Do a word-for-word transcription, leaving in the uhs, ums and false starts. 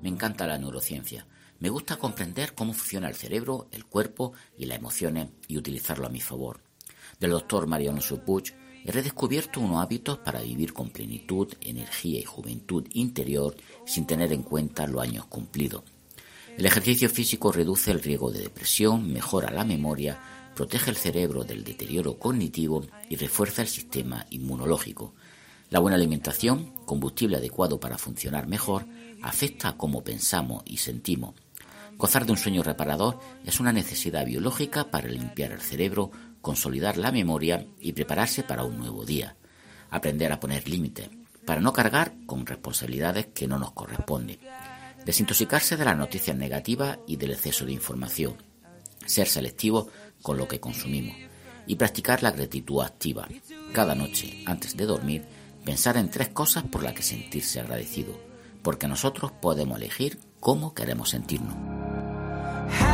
Me encanta la neurociencia. Me gusta comprender cómo funciona el cerebro, el cuerpo y las emociones y utilizarlo a mi favor. Del doctor Mario Alonso Puig he redescubierto unos hábitos para vivir con plenitud, energía y juventud interior sin tener en cuenta los años cumplidos. El ejercicio físico reduce el riesgo de depresión, mejora la memoria, protege el cerebro del deterioro cognitivo y refuerza el sistema inmunológico. La buena alimentación, combustible adecuado para funcionar mejor, afecta a cómo pensamos y sentimos. Gozar de un sueño reparador es una necesidad biológica para limpiar el cerebro, consolidar la memoria y prepararse para un nuevo día. Aprender a poner límites, para no cargar con responsabilidades que no nos corresponden. Desintoxicarse de las noticias negativas y del exceso de información. Ser selectivos con lo que consumimos. Y practicar la gratitud activa. Cada noche, antes de dormir, pensar en tres cosas por las que sentirse agradecido. Porque nosotros podemos elegir cómo queremos sentirnos.